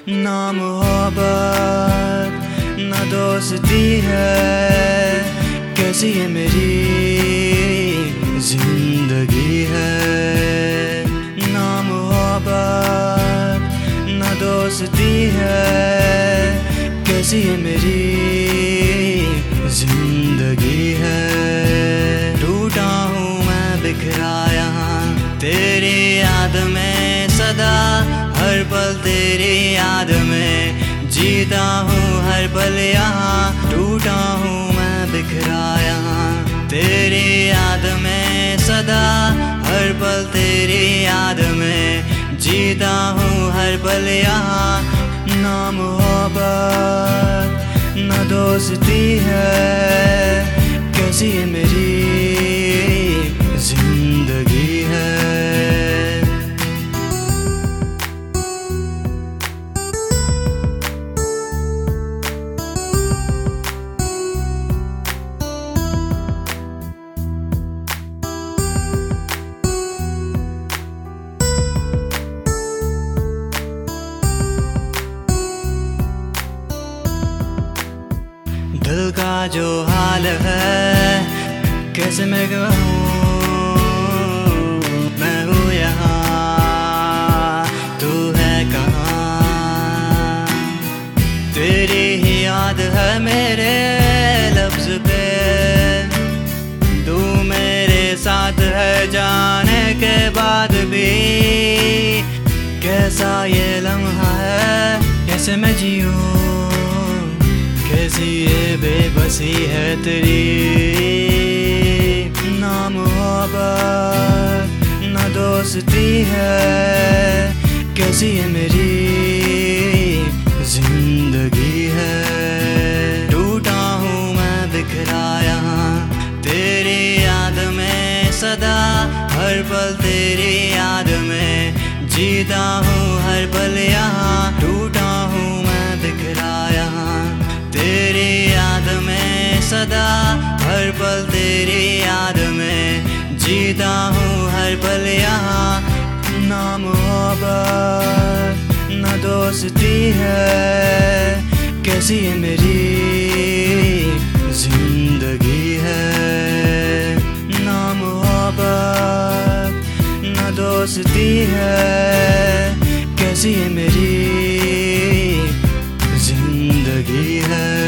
ना मोहब्बत ना दोस्ती है, कैसी ये मेरी जिंदगी है। ना मोहब्बत ना दोस्ती है, कैसी ये मेरी जिंदगी है। टूटा हूँ मैं बिखरा यहाँ तेरी याद में सदा, हर पल तेरी याद में जीता हूँ हर पल यहाँ। टूटा हूँ मैं बिखरा यहाँ तेरी याद में सदा, हर पल तेरी याद में जीता हूँ हर पल यहाँ। ना मोहब्बत ना दोस्ती है, कैसी ये मेरी जिंदगी है। दिल का जो हाल है कैसे मैं कहूँ, मैं हूँ यहाँ तू है कहाँ। तेरी ही याद है मेरे लफ्ज़ पे, तू मेरे साथ है जाने के बाद भी। कैसा ये लम्हा है कैसे मैं जीऊँ, कैसी ये बेबसी है तेरी। ना मोहब्बत ना दोस्ती है, कैसी ये मेरी जिंदगी है। टूटा हूँ मैं बिखरा यहाँ तेरी याद में सदा, हर पल तेरी याद में जीता हूँ हर पल यहाँ। टूटा हूँ मैं बिखरा यहाँ तेरी याद में सदा, हर पल तेरी याद में जीता हूँ हर पल यहाँ। ना मोहब्बत ना दोस्ती है, कैसी ये मेरी जिंदगी है। ना मोहब्बत ना दोस्ती है, कैसी ये मेरी जिंदगी है।